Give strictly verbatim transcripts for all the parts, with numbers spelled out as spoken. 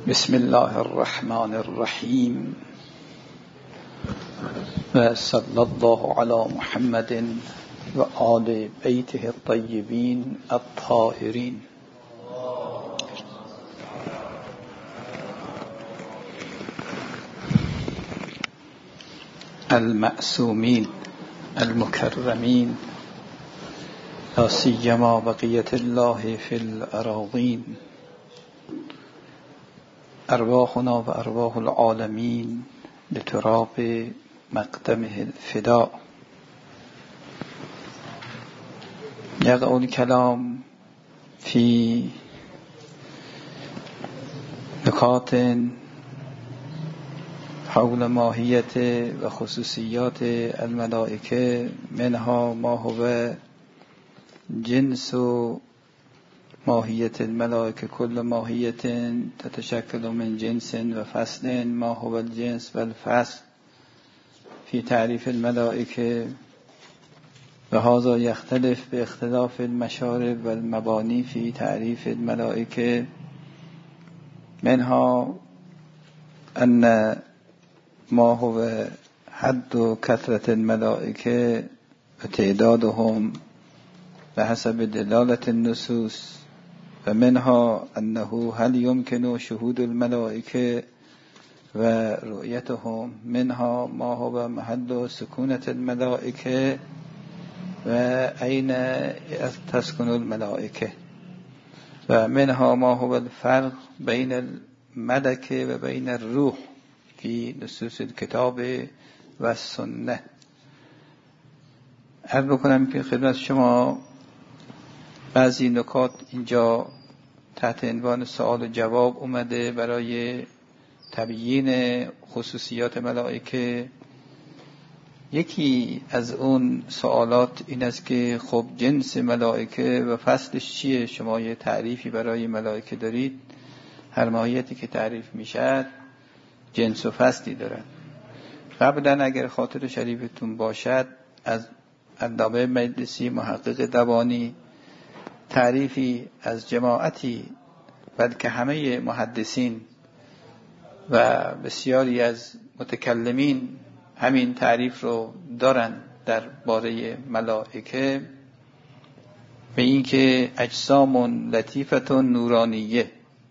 بسم الله الرحمن الرحیم و صلی الله علی محمد و آل بیته الطیبین الطاهرین. المعصومین المکرمین لا سیما بقیة الله فی الاراضین، ارواحنا و ارواح العالمین لتراب مقدمه الفداء. یقع الکلام فی نکات حول ماهیت و خصوصیات الملائکه، منها ما هو جنس و ماهیت الملائکه، کل ماهیت تتشکل من جنس و فصل، ما هو الجنس و الفصل فی تعریف الملائکه و هذا یختلف به اختلاف المشارب و المبانی فی تعریف الملائکه. منها ان ما هو حد و کثرت الملائکه و تعدادهم به حسب دلالت النصوص، و منها انه هل يمكن شهود الملائکه و رؤیتهم، منها ما هو محل سکونت الملائکه و این تسکن الملائکه، و منها ما هو الفرق بین الملکه و بین الروح فی نصوص الکتاب و السنه. عرض بکنم که خدمت شما بعضی نکات اینجا تحت عنوان سوال و جواب اومده برای تبیین خصوصیات ملائکه. یکی از اون سوالات این است که خب جنس ملائکه و فصلش چیه؟ شما یه تعریفی برای ملائکه دارید، هر ماهیتی که تعریف میشد جنس و فصلی دارد. قبلا اگر خاطر شریفتون باشد از علامه مجلسی محقق دبانی تعریفی از جماعتی، بلکه همه محدثین و بسیاری از متکلمین همین تعریف رو دارن در باره ملائکه، به این که اجسام لطیفة نورانیه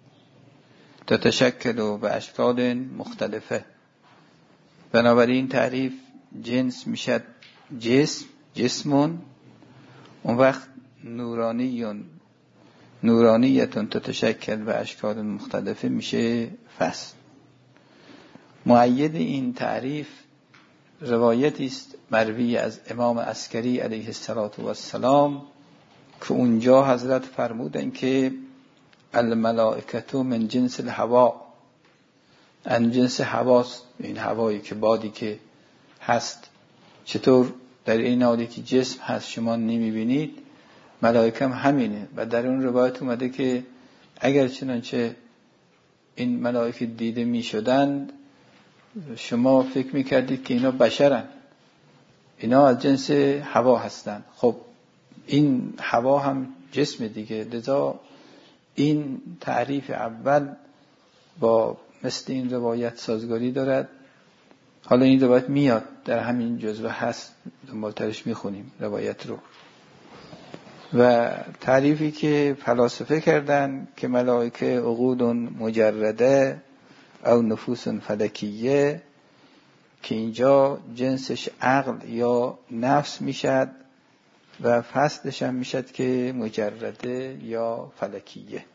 تتشکل به اشکال مختلفه. بنابراین تعریف جنس میشد جسم، جسمون، اون وقت نورانیون نورانیتون تتشکل به اشکال مختلفه میشه فصل. مؤید این تعریف روایتی است مروی از امام عسکری علیه السلام که اونجا حضرت فرمودن که الملائکه من جنس الهوا، ان جنس هواست، این هوایی که بادی که هست. چطور در این حالی که جسم هست شما نمیبینید، ملائکه هم همینه. و در اون روایت اومده که اگر چنانچه این ملائکه دیده میشدند شما فکر میکردید که اینا بشرن، اینا از جنس هوا هستن. خب این هوا هم جسم دیگه، لذا این تعریف اول با مثل این روایت سازگاری دارد. حالا این روایت میاد در همین جزوه هست، دنبالترش میخونیم روایت رو. و تعریفی که فلاسفه کردن که ملائکه عقود مجرده او نفوس فلکیه، که اینجا جنسش عقل یا نفس میشد و فصلش هم میشد که مجرده یا فلکیه.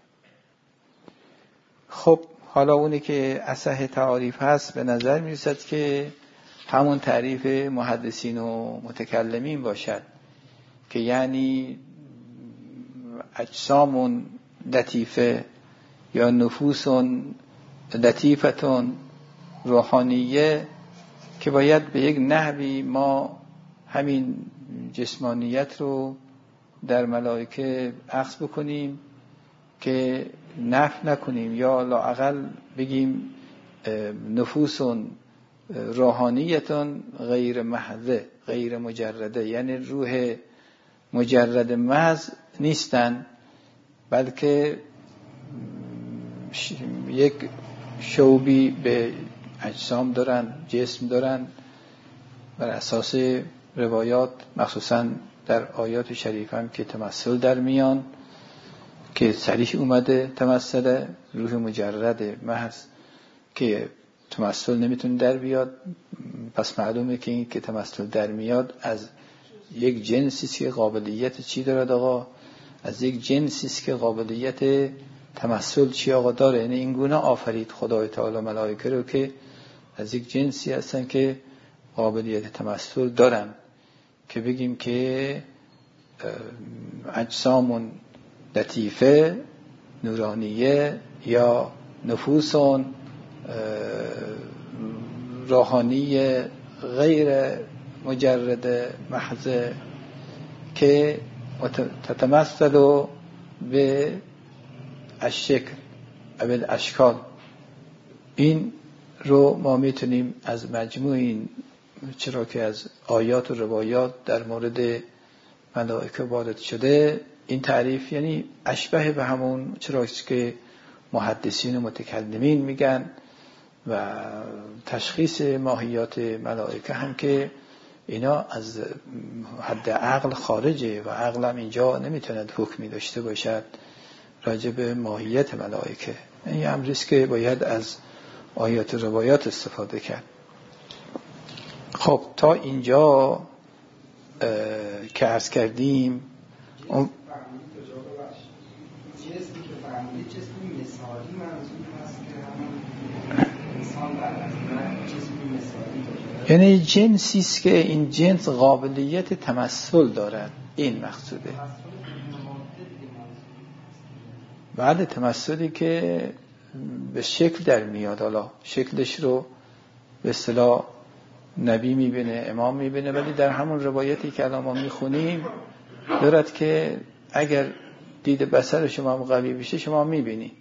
خب حالا اونی که اصح تعریف هست به نظر میرسد که همون تعریف محدثین و متکلمین باشد، که یعنی اجسام لطیفه یا نفوس لطیفتون روحانیه، که باید به یک نحوی ما همین جسمانیت رو در ملائکه اخذ بکنیم که نفی نکنیم، یا لااقل بگیم نفوس روحانیتون غیر محضه، غیر مجرده، یعنی روح مجرد محض نیستن، بلکه یک شوبی به اجسام دارن، جسم دارن. بر اساس روایات مخصوصا در آیات شریف هم که تمثل در میان که صریح اومده تمثل روح مجرد محض که تمثل نمیتونه در بیاد، پس معلومه که این که تمثل در میاد از یک جنسی که قابلیت چی دارد آقا؟ از یک جنسی که قابلیت تمثل چی آقا داره. یعنی این گونه آفرید خدای تعالی ملائکه رو که از یک جنسی هستن که قابلیت تمثل دارن، که بگیم که اجسام لطیفه نورانیه یا نفوس روحانی غیر مجرد محض که تتمثل به الشکل او الاشکال. این رو ما میتونیم از مجموع این، چرا که از آیات و روایات در مورد ملائکه وارد شده، این تعریف یعنی اشبه به همون چرا که محدثین و متکلمین میگن و تشخیص ماهیات ملائکه هم که اینا از حد عقل خارجه و عقل هم اینجا نمیتوند حکمی داشته باشد راجع به ماهیت ملائکه. این امریست که باید از آیات و روایات استفاده کرد. خب تا اینجا که عرض کردیم اون یعنی جنسی است که این جنس قابلیت تمثل دارد، این مقصوده. بله، تمثلی که به شکل در میاد. حالا شکلش رو به اصطلاح نبی میبینه، امام میبینه، ولی در همون روایتی که الان ما میخونیم دارد که اگر دید بصر شما هم قوی بشه شما میبینی.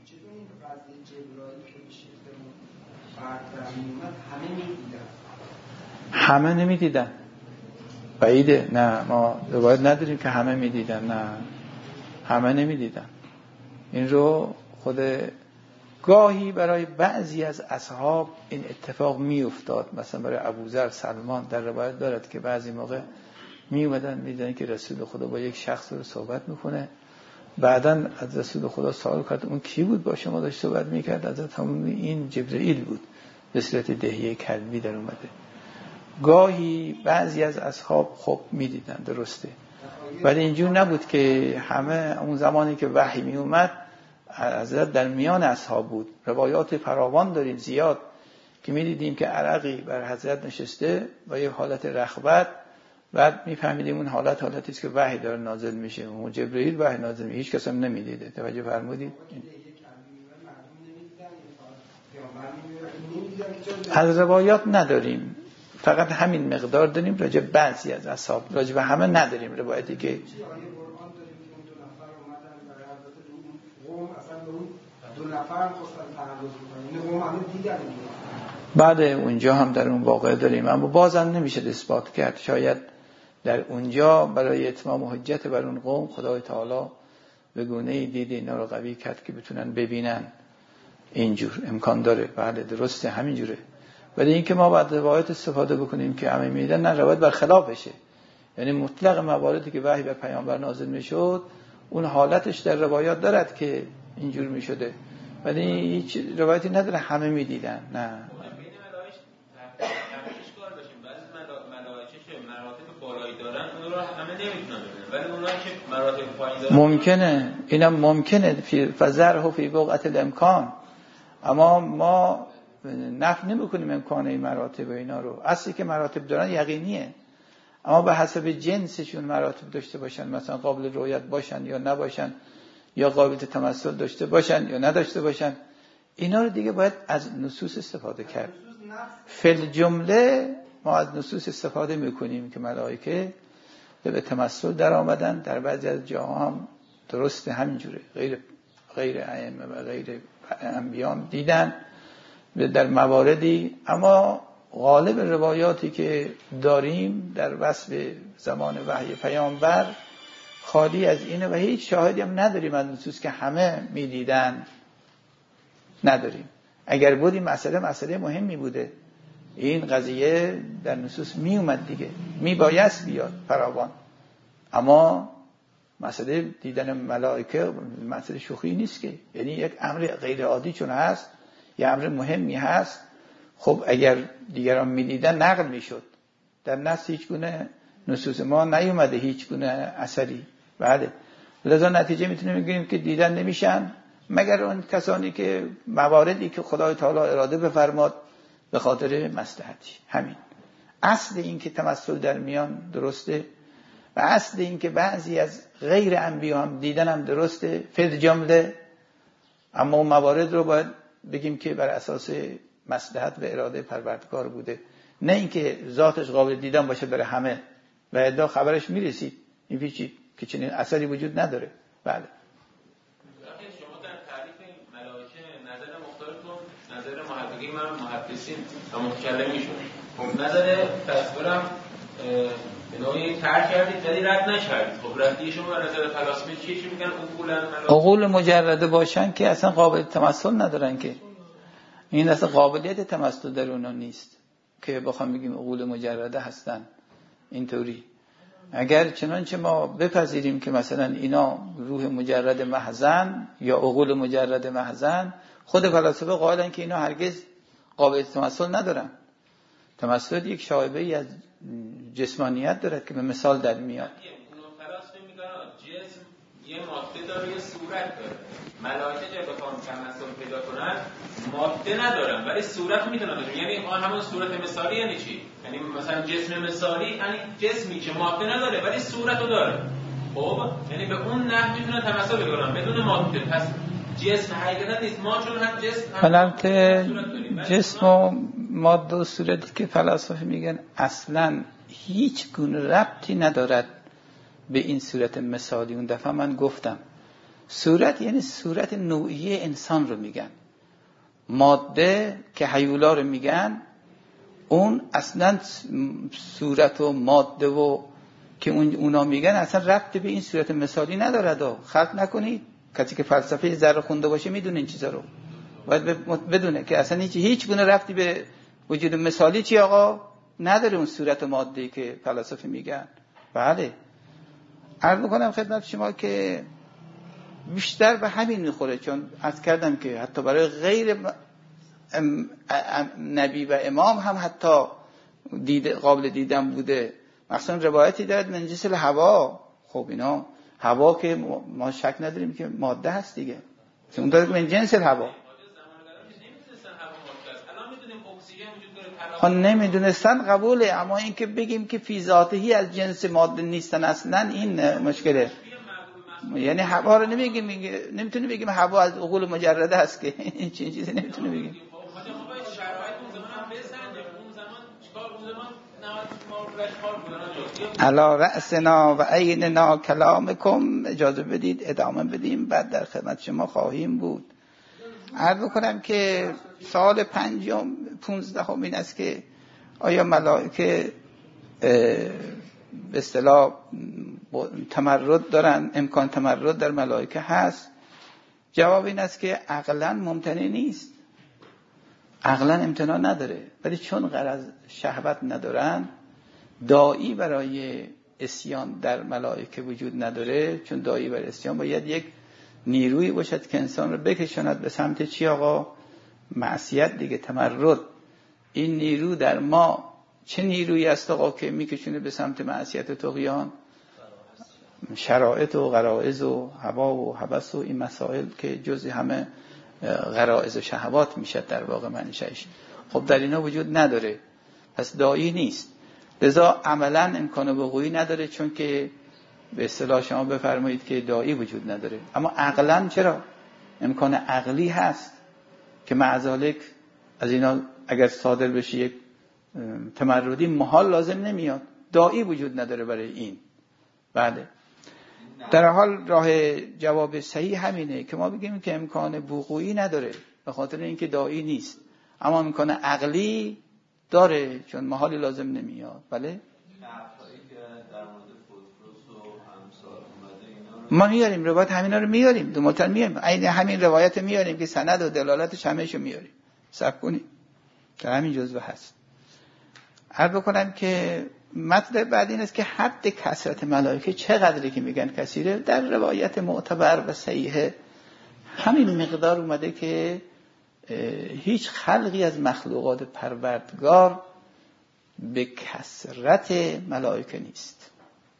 همه نمیدیدن، بعیده. نه، ما روایت نداریم که همه میدیدن. نه، همه نمیدیدن. این رو خود گاهی برای بعضی از اصحاب این اتفاق می افتاد. مثلا برای ابوذر، سلمان در روایت دارد که بعضی موقع می اومدن میدن که رسول خدا با یک شخص رو صحبت میکنه، بعداً از رسول خدا سوال کرد اون کی بود با شما داشت صحبت میکرد؟ حضرت همون این جبرئیل بود، به صورت دهیه کلبی در اومده. گاهی بعضی از اصحاب خب میدیدن، درسته، ولی اینجور نبود که همه. اون زمانی که وحی می اومد حضرت در میان اصحاب بود. روایات فراوان داریم زیاد که میدیدیم که عرقی بر حضرت نشسته با یک حالت رغبت، بعد میفهمیدیم اون حالت حالتی است که وحی داره نازل میشه. اون جبرئیل وحی نازل میشه، هیچ کس هم نمیدیده. توجه فرمودید؟ از روایات نداریم، فقط همین مقدار داریم راجع بعضی از اصحاب، راجع به همه نداریم روایتی که بعد اونجا هم در اون واقع داریم، اما بازم نمیشه اثبات کرد. شاید در اونجا برای اتمام حجت بر اون قوم خدای تعالی به گونه‌ای دید اینا رو قوی کرد که بتونن ببینن. اینجور امکان داره. بله درسته، همینجوره. ولی اینکه ما بعد روایت استفاده بکنیم که همه میدن، نه، روایت برخلافشه. یعنی مطلق مواردی که وحی بر پیامبر نازل میشد اون حالتش در روایات دارد که اینجور میشده، ولی هیچ روایتی نداره همه میدیدن. نه، ممکنه، اینم ممکنه فزرها فی بقعة الامکان، اما ما نفی نمی‌کنیم امکان این مراتب و اینا رو. اصلی که مراتب دارن یقینیه، اما به حسب جنسشون مراتب داشته باشن، مثلا قابل رؤیت باشن یا نباشن، یا قابلیت تمثل داشته باشن یا نداشته باشن، اینا رو دیگه باید از نصوص استفاده کرد. فل جمله ما از نصوص استفاده میکنیم که ملائکه به تمثل در آمدن. در بعضی از جاها هم درسته همینجوره، غیر غیر ائمه و غیر انبیان دیدن در مواردی، اما غالب روایاتی که داریم در وصف زمان وحی پیامبر خالی از اینه و هیچ شاهدی هم نداریم از نصوص که همه میدیدن، نداریم. اگر بود این مسئله مسئله مهمی بوده، این قضیه در نصوص می اومد دیگه، می بایست بیاد فراوان. اما مسئله دیدن ملائکه مسئله شوخی نیست که، یعنی یک امر غیر عادی چون هست، یه امر مهمی هست. خب اگر دیگران می دیدن نقل می شد، در نص هیچ گونه نصوص ما نیومده هیچ گونه اثری. بله، لذا نتیجه میتونیم بگیریم که دیدن نمیشن مگر اون کسانی که مواردی که خدای تعالی اراده بفرماد به خاطر مصلحتی. همین اصل این که تمثل در میان درسته و اصل این که بعضی از غیر انبیا هم دیدن هم درسته فض جمله، اما اون موارد رو باید بگیم که بر اساس مصلحت و اراده پروردگار بوده، نه اینکه ذاتش قابل دیدن باشه برای همه و ادا خبرش میرسید این پیچید که چنین اثری وجود نداره. بله. شما در تعریف ملائکه نظر مختارتون نظر محققین و محدثین و متکلمین شد، نظر تصورم به نوعی ترک کردید ولی رد نکردید. خب ردی شما به نظر فلاسفه چیه؟ چی میگن؟ عقول عقول مجرده باشن که اصلا قابل تمثل ندارن، که این اصلا قابلیت تمثل در اونا نیست که بخوام بگیم عقول مجرده هستن. اینطوری اگر چنانچه ما بپذیریم که مثلا اینا روح مجرد محضن یا عقول مجرد محضن، خود فلاسفه قائلن که اینا هرگز قابلیت تمثل ندارن. تمثل یک شایبه‌ای از جسمانیت دارد که به مثال در میاد. فلاسفه میگن جسم یه ماده داره یه صورت داره. ملائکه که بخوام تمثل پیدا کنن ماده ندارن ولی صورت میتونن. یعنی آن همون صورت مثالی یعنی چی؟ یعنی مثلا جسم مثالی یعنی جسمی که ماده نداره ولی صورتو داره. خب یعنی به اون نحو میتونن تمثل پیدا کنن بدون ماده. پس جسم حقیقتا نیست. ما چون هم جسم البته جسم و ماده و صورتی که فلاسفه میگن اصلا هیچ گونه ربطی ندارد به این صورت مثالی. اون دفعه من گفتم صورت یعنی صورت نوعی انسان رو میگن، ماده که هیولا رو میگن اون اصلا صورت و ماده و که اون اونا میگن اصلا ربطی به این صورت مثالی ندارد. و خلق نکنید، کسی که فلسفه ذره خونده باشه میدونه این چیزا رو، باید بدونه که اصلا هیچ هیچ گونه ربطی به وجود مثالی چی آقا نداره اون صورت ماده‌ای که فلاسفه میگن. بله عرض میکنم خدمت شما که بیشتر به همین میخوره، چون عرض کردم که حتی برای غیر ام ام نبی و امام هم حتی دید قابل دیدن بوده. مثلا روایتی دارد من جنس الهوا. خب اینا هوا که ما شک نداریم که ماده هست دیگه، اون داره من جنس الهوا. آن نمیدونستن قبوله، اما اینکه بگیم که فی ذاتهی از جنس ماده نیستن اصلا این مشکله. یعنی هوا رو نمیگیم، نمیتونه بگیم هوا از عقول مجرده هست که این چیزی نمیتونه بگیم. علا رأسنا و عیننا کلامکم. اجازه بدید ادامه بدیم بعد در خدمت شما خواهیم بود. عرض کنم که سال پنجم پونزدهم این است که آیا ملائکه به اصطلاح تمرد دارن؟ امکان تمرد در ملائکه هست؟ جواب این است که عقلا ممتنع نیست، عقلا امتناع نداره، ولی چون غرض شهوت ندارن داعی برای اسیان در ملائکه وجود نداره. چون داعی برای اسیان باید یک نیرویی باشد که انسان رو بکشاند به سمت چی آقا؟ معصیت دیگه، تمرد. این نیرو در ما چه نیرویی است آقا که میکشونه به سمت معصیت و طغیان؟ شرائط و غرائز و هوا و هوس و این مسائل که جزء همه غرائز و شهوات میشد در واقع منشأش. خب در اینا وجود نداره، پس داعی نیست. لذا عملا امکان وقوعی نداره، چون که به اصطلاح شما بفرمایید که داعی وجود نداره. اما عقلا چرا؟ امکان عقلی هست که معذالک از اینا اگر صادر بشه یک تمردی محال لازم نمیاد، داعی وجود نداره برای این. بله در حال راه جواب صحیح همینه که ما بگیم که امکان وقوعی نداره به خاطر اینکه داعی نیست، اما امکان عقلی داره چون محالی لازم نمیاد. بله ما میاریم روایت همینا رو میاریم، دو متن میاریم، عین همین روایت میاریم که سند و دلالتش همه‌شو میاریم صبر کنید، در همین جزوه هست. عرض بکنم که مطلب بعد این است که حد کثرت ملائکه چقدری که میگن کثیره، در روایت معتبر و صحیحه همین مقدار اومده که هیچ خلقی از مخلوقات پروردگار به کثرت ملائکه نیست،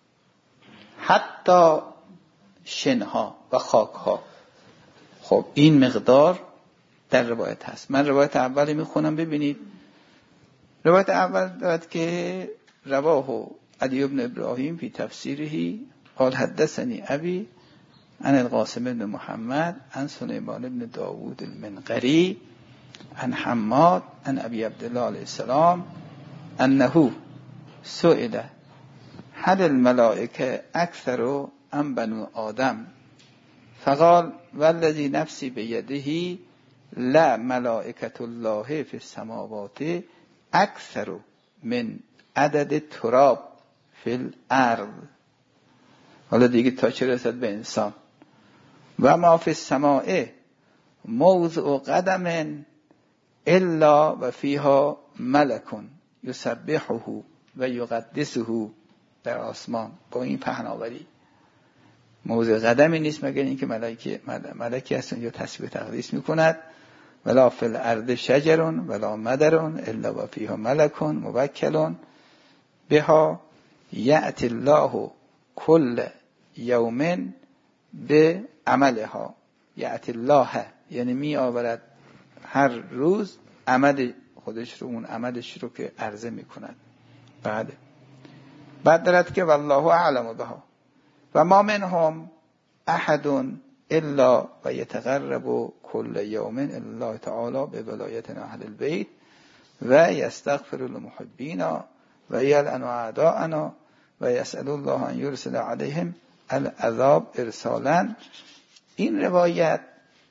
حتی شنها و خاکها. خب این مقدار در روایت هست. من روایت اولی میخونم ببینید. روایت اول دارد که رواه علی بن ابراهیم فی تفسیره قال حدثنی ابی عن القاسم بن محمد عن سلیمان بن داوود المنقری عن حماد عن ابی عبدالله علیه السلام انه سئل هل الملائکه اکثر ام بنو آدم فقال والذی نفسی بیده لا ملائکة الله فی السماوات اکثر من عدد تراب فی الارض. حالا دیگه تا چه رسد به انسان. و ما فی السماء موضع قدم الا و فیها ملک یسبحه و یقدسه. در آسمان با این پهناوری موضع قدمی نیست مگر اینکه ملائکه ملکی هستن یا تسبیح تقدیس میکند. ولا فی الارض شجر ولا مدر الا و فیها ملک موکل بها یأتی الله کل یوم به عملها. یأتی الله یعنی می آورد هر روز عمل خودش رو، اون عملش رو که عرضه میکند. بعد بعد دارد که والله اعلم بها و ما منهم احد الا و یتقرب کل یوم الله تعالی به ولایت اهل البیت و یستغفر للمحبین و یلعن اعداءنا و یسأل الله ان یرسل علیهم العذاب ارسالا. این روایت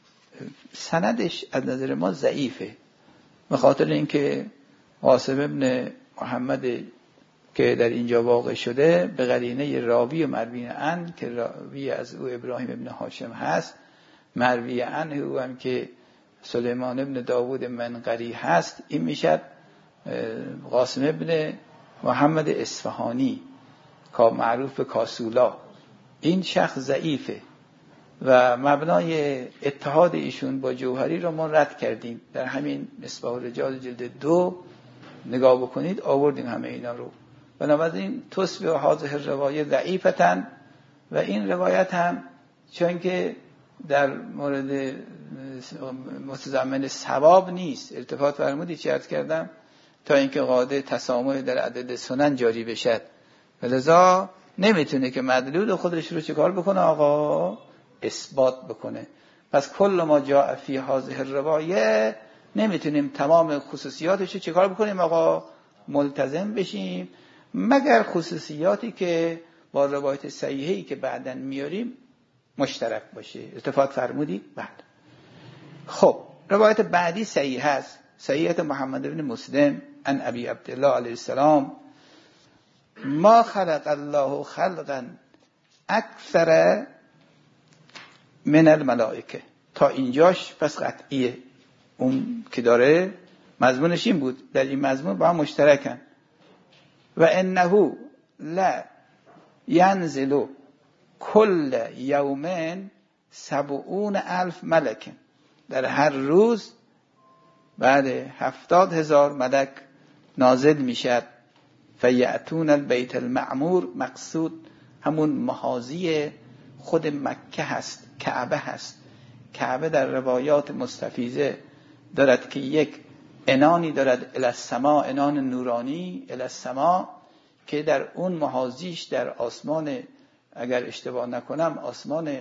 سندش از نظر ما ضعیفه، به خاطر اینکه قاسم ابن محمد که در اینجا واقع شده به قرینه راوی و مروی عنه که راوی از او ابراهیم ابن هاشم هست، مروی عنه او هم که سلیمان ابن داوود منقری هست، این میشد قاسم ابن محمد اصفهانی که معروف به کاسولا. این شخص ضعیفه و مبنای اتحاد ایشون با جوهری رو ما رد کردیم. در همین مصباح الرجال جلد دو نگاه بکنید آوردیم همه اینا رو. بنابراین تصبح هذه الروایه ضعیفتن و این روایت هم چون که در مورد متضمن ثواب نیست، ارتفاع فرمودی چه عرض کردم تا اینکه قاعده تسامح در عدد سنن جاری بشد، لذا نمیتونه که مدلول خودش رو چیکار بکنه آقا؟ اثبات بکنه. پس کل ما جاء فی هذه الروایه نمیتونیم تمام خصوصیاتش رو چیکار بکنیم آقا؟ ملتزم بشیم، مگر خصوصیاتی که با روایت صحیحی که بعداً میاریم مشترک باشه. اتفاق فرمودی؟ بعد خب روایت بعدی صحیح هست، صحیحت محمد بن مسلم عن ابی عبدالله علیه السلام ما خلق الله خلقا اکثر من الملائکه. تا اینجاش پس قطعیه، اون که داره مضمونش این بود، در این مضمون با هم مشترکن. و انه لا ینزل کل یومین سبعون الف ملک. در هر روز بعد هفتاد هزار ملک نازل میشد. فیأتون البیت المعمور، مقصود همون محاذی خود مکه هست، کعبه هست. کعبه در روایات مستفیضه دارد که یک عنانی دارد الی السما، عنان نورانی الی السما، که در اون محاذیش در آسمان، اگر اشتباه نکنم آسمان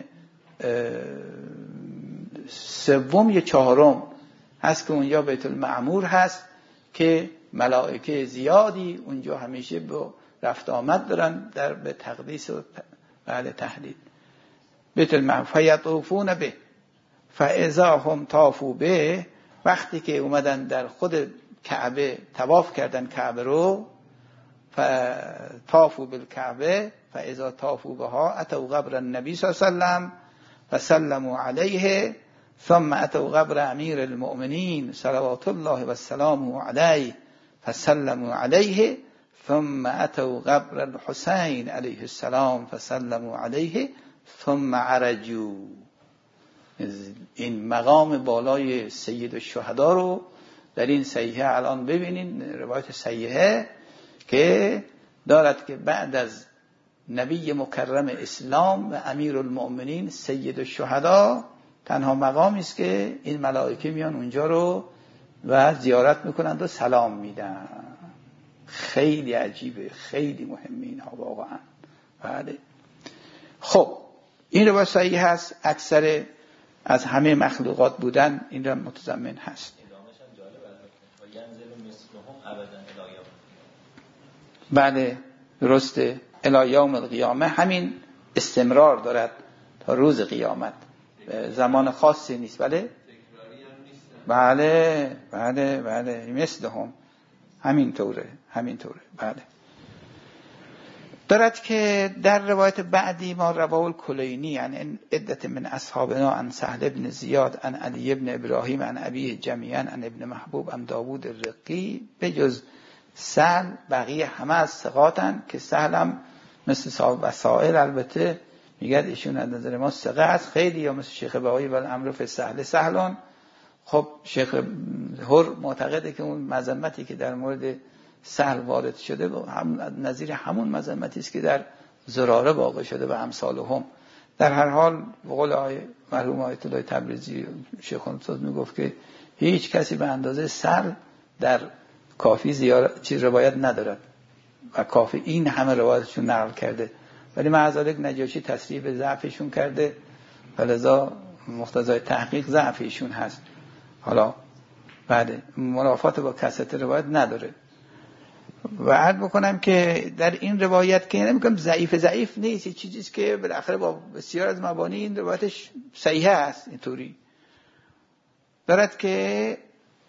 سوم یا چهارم هست که اونجا بیت المعمور هست که ملائکه زیادی اونجا همیشه با رفت آمد دارن در به تقدیس و بعد تحلیل. بیت المعمور فیطوفون به فاذا هم طافوا به، وقتی که اومدن در خود کعبه طواف کردن کعبه رو، طافوا بالکعبه فاذا طافوا بها اتوا قبر النبی صلی الله علیه و سلم فسلموا علیه ثم اتوا قبر امیر المؤمنین صلوات الله و سلامه علیه فسلموا علیه ثم اتوا قبر الحسین علیه السلام فسلموا علیه ثم عرجوا. این مقام بالای سید الشهدا رو در این صحیحه الان ببینین، روایت صحیحه که دارد که بعد از نبی مکرم اسلام و امیر المؤمنین سید الشهدا تنها مقامی است که این ملائکه میان اونجا رو و زیارت میکنند و سلام میدن. خیلی عجیبه، خیلی مهمه اینها واقعا. بله. خب این روایت صحیح هست، اکثر از همه مخلوقات بودن این را متضمن هست. بله درسته، الی یوم القیامه، همین استمرار دارد تا روز قیامت، زمان خاصی نیست. بله بله بله بله مثل هم همین طوره همین طوره. بله دارد که در روایت بعدی ما رواه الکلینی یعنی عدت من اصحابنا عن سهل بن زیاد عن علی بن ابراهیم عن ابیه جمیعا عن ابن محبوب عن داوود الرقی، به جز سهل بقیه همه از ثقاتن که سهل هم مثل صاحب وسائل البته میگه ایشون از نظر ما ثقه است. خیلی یا مثل شیخ بهایی ولی امر فی سهل سهلون. خب شیخ هر معتقده که اون مذمتی که در مورد سهل وارد شده هم نظیر همون مذمتی است که در زراره واقع شده و امثالهم. در هر حال به قول آقای مرحوم آیت الله تبریزی شیخ الاستاذ میگفت که هیچ کسی به اندازه سهل در کافی زیارت چیز روایت ندارد و کافی این همه روایتشون نقل کرده، ولی معذالک نجاشی تصریح به ضعفشون کرده و لذا مقتضای تحقیق ضعفشون هست. حالا بعد منافات با کثرت روایت نداره. و عرض بکنم که در این روایت که نمیگم ضعیف ضعیف نیست، چیزیست که بالاخره با بسیار از مبانی این روایتش صحیح است. اینطوری دارد که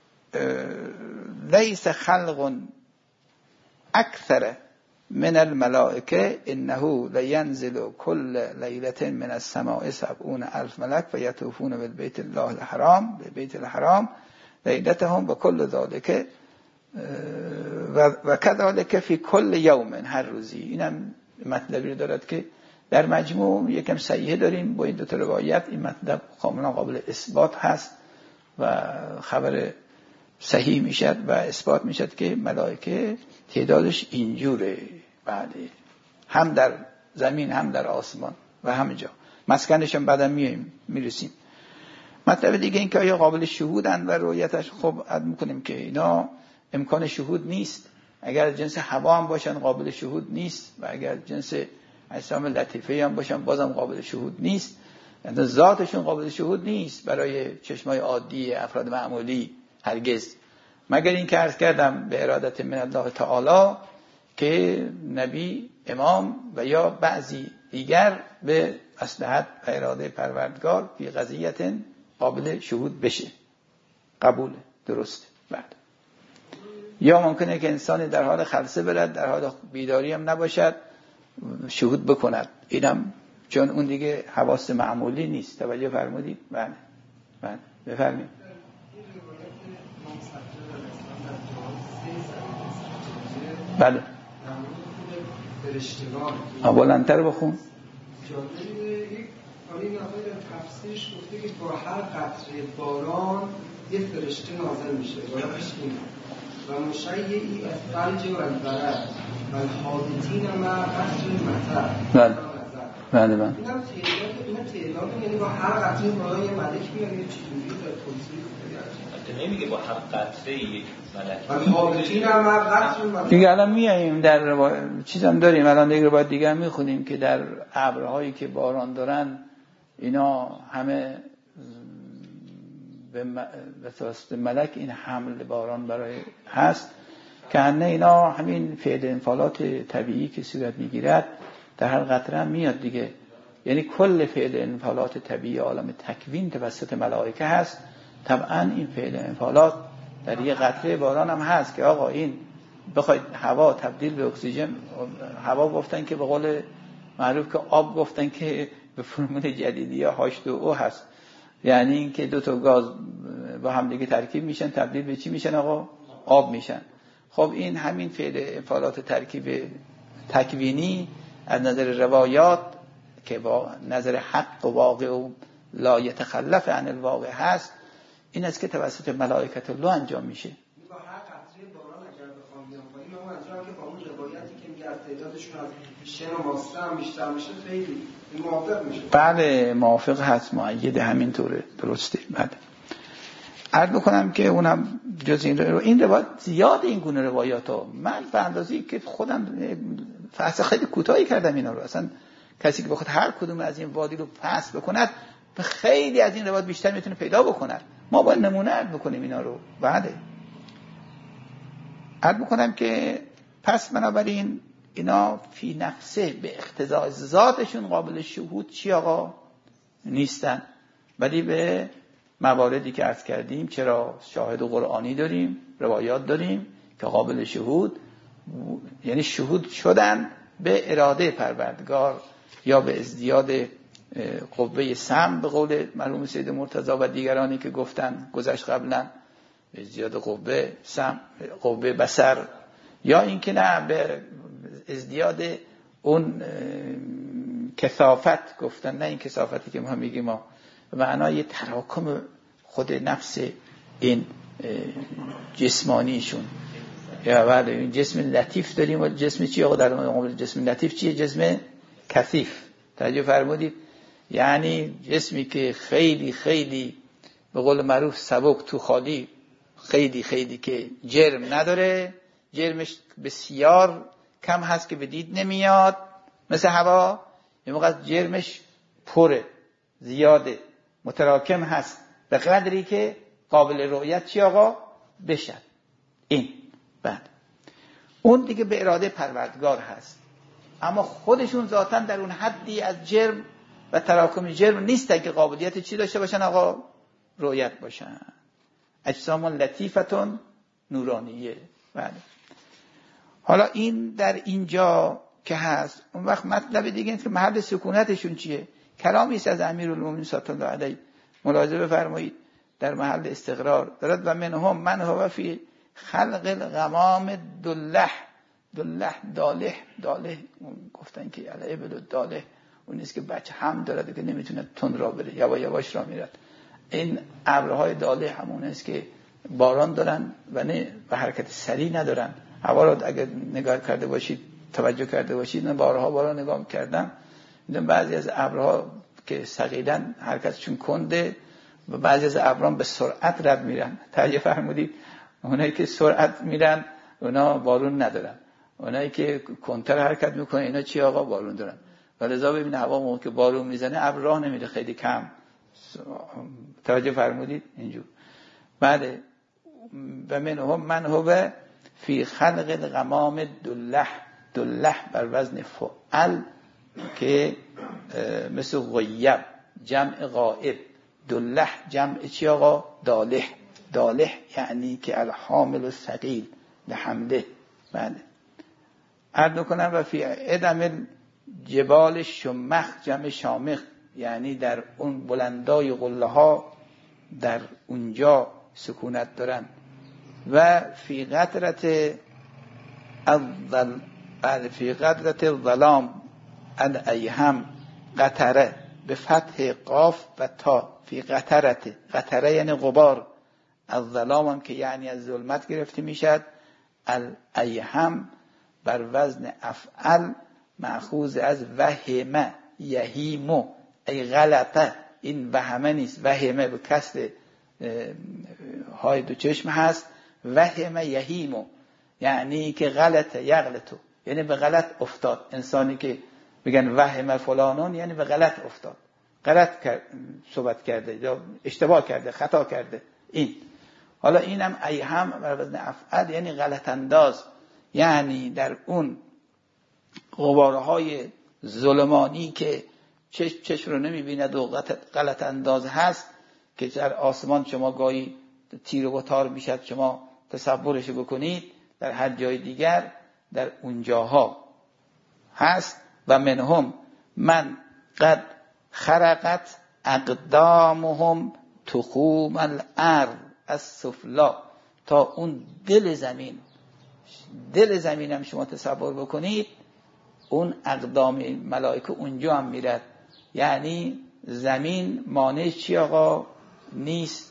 لیس خلق اکثر من الملائکه انه لینزل کل لیلة من السماء سبعون الف ملک و یطوفون بالبیت الله الحرام به بیت الحرام لیلتهم و کل ذالک و, و کذالک فی کل یوم، هر روزی. اینم مطلبی دارد که در مجموع یکم صحیح داریم با این دو تا روایت. این مطلب کاملا قابل اثبات هست و خبر صحیح میشد و اثبات میشد که ملائکه تعدادش اینجوره. بله هم در زمین هم در آسمان و همه جا مسکنش هم بعدا میایم میرسیم. مطلب دیگه این که آیا قابل شهودن و رؤیتش، خب عد میکنیم که اینا امکان شهود نیست. اگر جنس هوا هم باشن قابل شهود نیست و اگر جنس اجسام لطیفه هم باشن بازم قابل شهود نیست. یعنی ذاتشون قابل شهود نیست برای چشمای عادی افراد معمولی هرگز، مگر این که عرض کردم به ارادت من الله تعالی که نبی، امام و یا بعضی دیگر به مصلحت و اراده پروردگار فی قضیت قابل شهود بشه. قبول درست. بعد یا ممکنه که انسانی در حال خلسه برد، در حال بیداری هم نباشد، شهود بکند. اینم چون اون دیگه حواس معمولی نیست. توجه فرمودید؟ بله بله بفرمایید. بله بلندتر بخون. آنی نقای در تفسیرش گفته که با هر قطره باران یه فرشته نازل میشه عبارتش اینه و مشیعی از فلج و البرد و الحادثین مع قطر مطر. بله بله بله این هم تعداد این تعداد یعنی با هر قطره باران یه ملک میاد یه چیزی در توضیح کنه. نمیگه با هر قطره یک ملک. الحادثین مع قطر مطر. دیگه الان میاییم در روایت چیزام داریم، الان دیگه روایت دیگه هم میخونیم که در ابرهایی که باران دارن اینا همه به واسطه ملک این حمل باران برای هست که همه اینا همین فعل انفعالات طبیعی که صورت میگیرد در هر قطره هم میاد دیگه. یعنی کل فعل انفعالات طبیعی عالم تکوین توسط ملائکه هست. طبعا این فعل انفعالات در یه قطره باران هم هست که آقا این بخواید هوا تبدیل به اکسیژن، هوا گفتن که به قول معروف که آب گفتن که به فرمول جدیدی ها هاش دو او هست یعنی اینکه دو تا گاز با هم دیگه ترکیب میشن، تبدیل به چی میشن آقا؟ آب میشن. خب این همین فعل افعالات ترکیب تکوینی از نظر روایات که با نظر حق و واقع و لا یتخلف عن الواقع هست، این است که توسط ملائکت الله انجام میشه. با هر قطره باران اگر بخوام بیان پایین، من منظورم که با اون روایتی که میگه از تعدادشون از شن و ماسته هم بیشتر میشه، خیلی موافق میشه. بله موافق هست، مؤید همینطوره، درسته. بله عرض بکنم که اونم جز این رو این روایت زیاد این گونه روایات ها، من به اندازه‌ای که خودم فحص خیلی کوتاهی کردم اینا رو، اصلا کسی که بخواد هر کدوم از این وادی رو فحص بکند به خیلی از این روایات بیشتر میتونه پیدا بکند. ما باید نمونه عرض بکنیم اینا رو. بعد عرض بکنم که پس بنابراین اینا فی نفسه به اقتضاء ذاتشون قابل شهود چی آقا نیستن، ولی به مواردی که عرض کردیم چرا شاهد قرآنی داریم، روایات داریم که قابل شهود، یعنی شهود شدن به اراده پروردگار یا به ازدیاد قوه سمع به قول مرحوم سید مرتضی و دیگرانی که گفتن گذشت قبلا، به ازدیاد قوه سمع، قوه بصر، یا اینکه نه به ازدیاد اون کثافت گفتن، نه این کثافتی که ما میگیم، ما به معنای تراکم خود نفس این جسمانیشون. یا بله این جسم لطیف داریم و جسم چی آقا در مقابل جسم لطیف چیه؟ جسم کثیف. توجه فرمودید؟ یعنی جسمی که خیلی خیلی به قول معروف سبک تو خالی، خیلی خیلی که جرم نداره، جرمش بسیار کم هست که به دید نمیاد، مثل هوا. یه موقع جرمش پره، زیاده، متراکم هست به قدری که قابل رؤیت چی آقا بشد. این بعد اون دیگه به اراده پروردگار هست، اما خودشون ذاتاً در اون حدی از جرم و تراکم جرم نیستن که قابلیت چی داشته باشن آقا؟ رؤیت باشن. اجسام لطیفتون نورانیه. بله. حالا این در اینجا که هست، اون وقت مطلب دیگه اینه که محل سکونتشون چیه؟ کلامی است از امیرالمومنین صلی الله علیه، ملاحظه بفرمایید، در محل استقرار دارد و منهم من هو فی خلق الغمام دله. دله داله داله گفتن که الابل داله اون نیست که بچه هم دارد که نمیتونه تند را بره، یواش یواش را میرد. این ابرهای داله همون است که باران دارن و نه و حرکت سریع ندارن. هوا را اگر نگاه کرده باشید، توجه کرده باشید، من بارها بارها نگاه کردم، دیدم بعضی از ابرها که ثقیلن حرکتشون کنده و بعضی از ابران به سرعت رد میرن. توجه فرمودید؟ اونایی که سرعت میرن اونا بارون ندارن، اونایی که کنتر حرکت میکنن اینا چی آقا؟ بارون دارن. ولذا ببین هوا موقع که بارون میزنه ابر راه نمیره، خیلی کم. توجه فرمودید؟ اینجور. بعد و منهم من هو فی خلق الغمام دله. دله بر وزن فعل که مثل غیب جمع غائب، دله جمع چی آقا؟ داله. داله یعنی که الحامل و ثقیل لحمله. بله. عرض کنم و فی ادم جبال شمخ جمع شامخ، یعنی در اون بلندای قله ها در اونجا سکونت دارن. و فی قدرت الظل بعد فی قدرت الظلام الایهم قطره به فتح قاف و تا، فی قطرت، قطره یعنی غبار، الظلام هم که یعنی از ظلمت گرفته میشد، الایهم بر وزن افعل مأخوذ از وهمه یهیمو، ای غلطه. این وهمه نیست، وهمه به کسر های دو چشم هست، وهمه یهیمو یعنی که غلطه یغلطو، یعنی به غلط افتاد. انسانی که میگن وهمه فلانون یعنی به غلط افتاد، غلط کرد، صحبت کرده یا اشتباه کرده، خطا کرده. این حالا اینم ایهم بر وزن افعل یعنی غلط انداز، یعنی در اون غبارهای ظلمانی که چشم چشم رو نمیبیند و غلط انداز هست که در آسمان شما گاهی تیر و تار میشد، شما تصورش بکنید، در هر جای دیگر در اونجاها هست. و منهم من قد خرقت اقدامهم تخوم الارض السفلا، تا اون دل زمین، دل زمین هم شما تصور بکنید، اون اقدام ملائکه اونجا هم میرد. یعنی زمین مانعش چی آقا نیست؟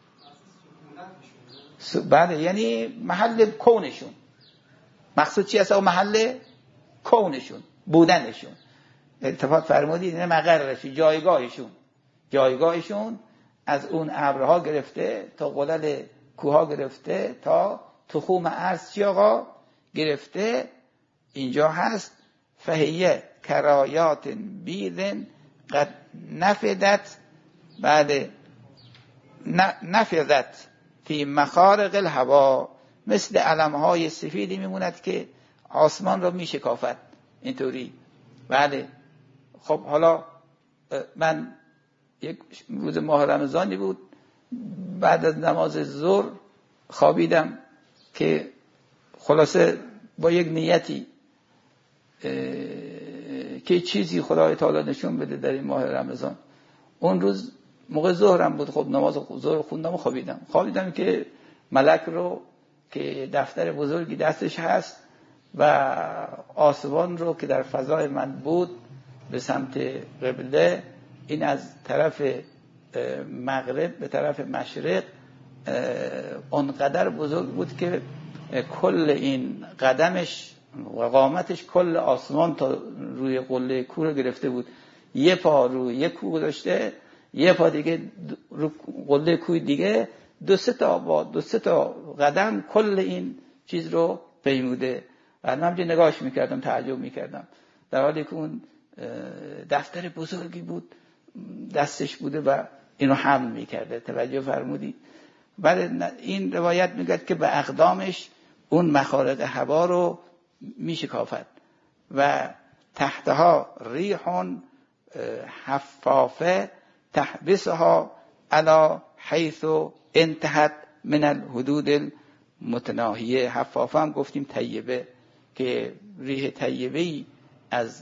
بله، یعنی محل کونشون. مقصود چی هست؟ محل کونشون، بودنشون. التفات فرمودید نه مقررشون، جایگاهشون. جایگاهشون از اون ابرها گرفته تا قلل کوها گرفته تا تخوم ارض چی آقا گرفته اینجا هست. فهیه کرایات بیدن قد نفدت، بعد نفدت فی مخارق الهوا، مثل علمهای سفیدی میموند که آسمان رو میشکافت اینطوری. بله. خب حالا من یک روز ماه رمضانی بود، بعد از نماز ظهر خوابیدم که خلاصه با یک نیتی که چیزی خدای تعالی نشون بده در این ماه رمضان. اون روز موقع ظهرم بود، خب نماز ظهر خوندم و خوابیدم. خوابیدم که ملک رو که دفتر بزرگی دستش هست و آسمان رو که در فضای من بود به سمت قبله، این از طرف مغرب به طرف مشرق اونقدر بزرگ بود که کل این قدمش و قامتش کل آسمان تا روی قله کوه رو گرفته بود. یه پا روی یک کوه داشته، یه پا دیگه رو قله کوه دیگه، دو سه تا با دو سه تا قدم کل این چیز رو پیموده. و من همینجوری نگاهش میکردم، تعجب میکردم، در حالی که اون دفتر بزرگی بود دستش بوده و اینو حمل میکرده. توجه فرمودی؟ بعد این روایت میگه که به اقدامش اون مخارق هوا رو میشکافت و تحتها ریحون حفافه تحبسها علی حیث انتهت من الحدود المتناهیه. حفافه هم گفتیم طیبه، که ریح طیبه‌ای از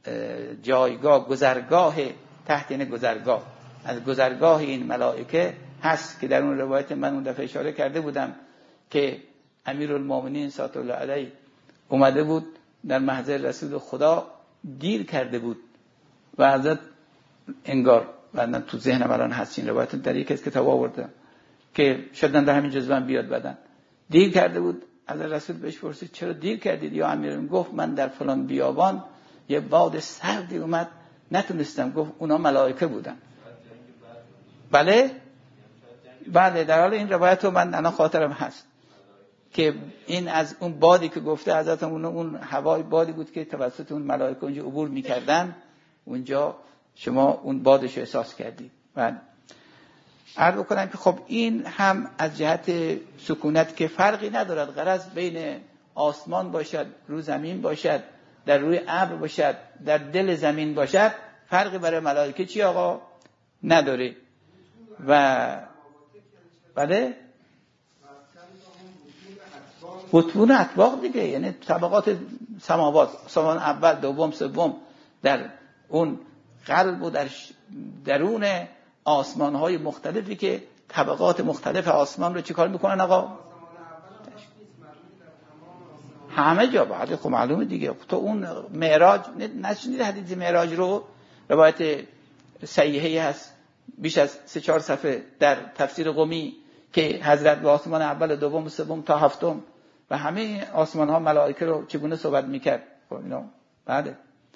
جایگاه گذرگاه تحت این گذرگاه از گذرگاه این ملائکه هست، که در اون روایت من اون دفعه اشاره کرده بودم که امیرالمومنین صلی الله علیه اومده بود در محضر رسول خدا، دیر کرده بود و حضرت انگار بعدن تو ذهنم الان هست این روایت در یک از کتاب آوردم که شدن در همین جزوه بیاد، بدن دیر کرده بود. حضرت رسول بهش پرسید چرا دیر کردید یا امیرم؟ گفت من در فلان بیابان یه باد سردی اومد نتونستم. گفت اونا ملائکه بودن. بله بله، در حال این روایت رو من الان خاطرم هست که این از اون بادی که گفته حضرت اون اون هوای بادی بود که توسط اون ملائکه اونجا عبور می‌کردن، اونجا شما اون بادش رو احساس کردید. بله. عرض بکنم که خب این هم از جهت سکونت که فرقی ندارد، غرض بین آسمان باشد، رو زمین باشد، در روی ابر باشد، در دل زمین باشد، فرقی برای ملائکه چی آقا نداره. و بله بطون اطباق دیگه، یعنی طبقات سماوات، سمان اول، دوم، سوم، در اون قلب و در درون آسمان های مختلفی که طبقات مختلف آسمان رو چیکار میکنن آقا؟ همه جا. بعد خب معلومه دیگه. تو اون معراج نشنید حدیث معراج رو؟ روایت صحیحه هست بیش از سه چهار صفحه در تفسیر قمی که حضرت به آسمان اول، دوم، سوم تا هفتم و همه آسمان ها ملائکه رو چگونه صحبت میکرد. خب اینا بعده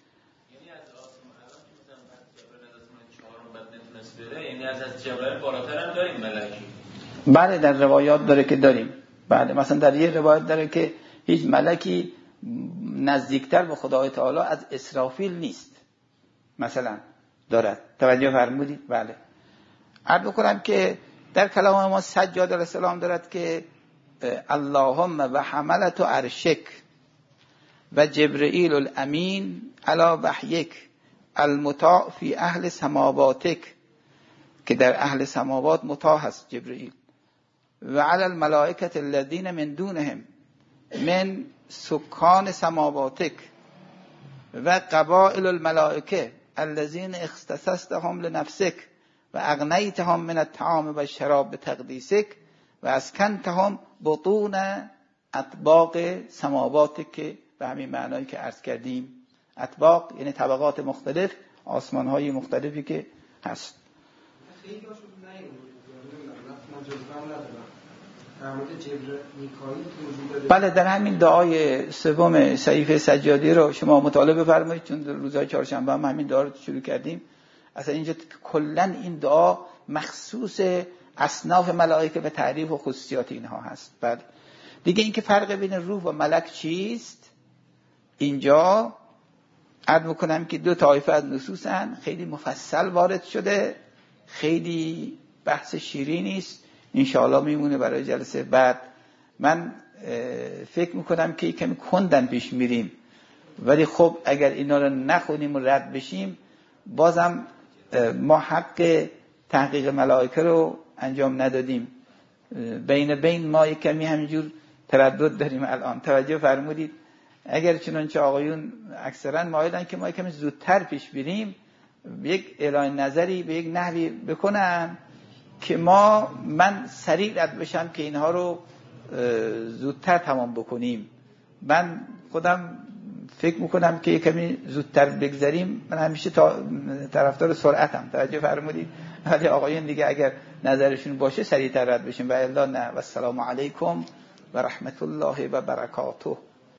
یعنی از جبرائیل بالاتر هم داریم ملکی. بله در روایات داره که داریم. بله مثلا در یه روایت داره که هیچ ملکی نزدیکتر به خدای تعالی از اسرافیل نیست مثلا دارد. توجه فرمودید؟ بله. عرض بکنم که در کلام ما سجاد علیه السلام دارد که اللهم و حملت عرشک و جبرئیل الامین علی وحیک المطاع فی اهل سماواتک، که در اهل سماوات مطاع هست جبرئیل، و علی الملائکه الذین من دونهم من سکان سماواتک و قبائل الملائکه الذین اختصصتهم لنفسک و اغنیتهم من الطعام و الشراب بتقدیسک و اسکنتهم بطون اطباق سماوات، که به همین معنایی که عرض کردیم. اطباق یعنی طبقات مختلف، آسمان های مختلفی که هست. خیلی هاشون نیومد جزبان ندارم در مورد جبر میکائیل توضیح بده. بله، در همین دعای سوم صحیفه سجادی رو شما مطالعه بفرمایید، چون روزهای چهارشنبه هم همین دعا رو شروع کردیم. اصلا اینجا کلا این دعا مخصوص اصناف ملائکه و تعریف و خصوصیات اینها هست. بله دیگه اینکه فرق بین روح و ملک چیست، اینجا عرض میکنم که دو طایفه از نصوص هستند، خیلی مفصل وارد شده، خیلی بحث شیرینی است، انشاءالله میمونه برای جلسه بعد. من فکر میکنم که کمی کندن پیش میریم، ولی خب اگر اینا رو نخونیم و رد بشیم، بازم ما حق تحقیق ملائکه رو انجام ندادیم. بین بین ما یک کمی همینجور تردد داریم الان. توجه فرمودید؟ اگر چنانچه آقایون اکثرا مایلن که ما کمی زودتر پیش بریم، یک اعلان نظری به یک نحوی بکنن که ما من سریع رد بشم که اینها رو زودتر تمام بکنیم. من خودم فکر میکنم که کمی زودتر بگذاریم. من همیشه طرفدار سرعتم. توجه فرمودید؟ ولی آقایون دیگه اگر نظرشون باشه سریعتر رد بشیم. و الا نه. و السلام علیکم و رحمت الله و برکاته.